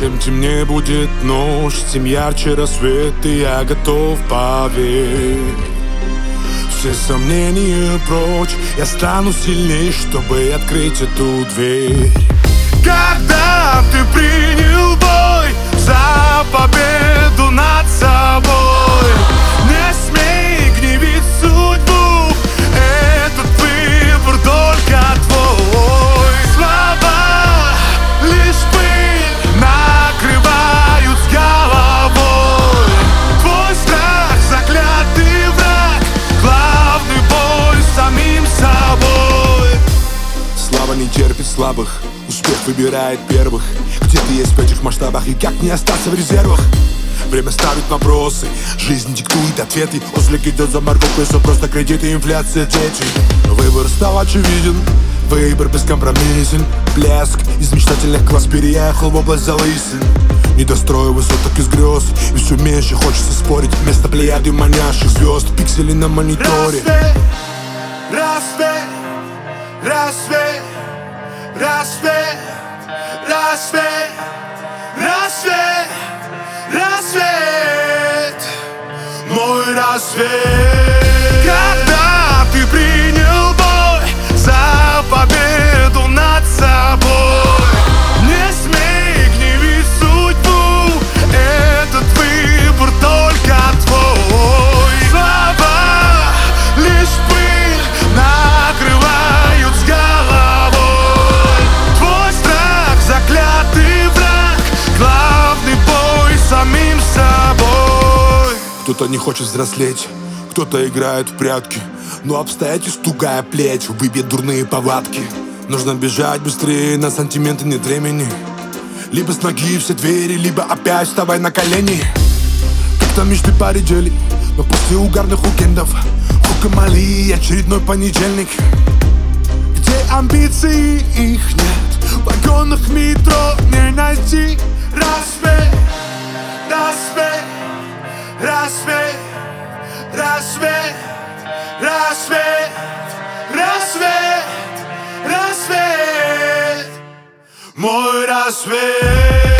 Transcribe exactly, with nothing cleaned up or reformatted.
Чем темнее будет ночь, тем ярче рассвет, и я готов поверить. Все сомнения прочь, я стану сильней, чтобы открыть эту дверь. Когда ты принял бой за победу над собой, не смей гневить судьбу, этот выбор только твой. Слова лишь пыль накрывают с головой. Твой страх заклятый враг, главный бой с самим собой. Слава не терпит слабых, успех выбирает первых. Где ты есть в этих масштабах и как не остаться в резервах? Время ставит вопросы, жизнь диктует ответы. Ослик идет за морковкой, все просто кредиты, инфляция, дети. Выбор стал очевиден, выбор бескомпромиссен. Блеск из мечтательных глаз переехал в область залысин. Не дострою высоток из грез, и все меньше хочется спорить. Вместо плеяды манящих звезд, пиксели на мониторе. Рассвет, рассвет, рассвет, рассвет, рассвет, рассвет, мой рассвет. Когда ты принял бой за победу над собой, не смей гневить судьбу, этот выбор только твой. Слова лишь пыль накрывают с головой. Твой страх заклятый враг, главный бой с самим собой. Кто-то не хочет взрослеть, кто-то играет в прятки, но обстоятельств тугая плеть выбьет дурные повадки. Нужно бежать быстрее, на сантименты нет времени. Либо с ноги все двери, либо опять вставай на колени. Как-то мечты поредели, но после угарных уикендов хук и Мали, очередной понедельник. Где амбиции, их нет, в вагонах метро не найти. Рассвет, рассвет, рассвет, рассвет, рассвет, рассвет, рассвет, мой рассвет.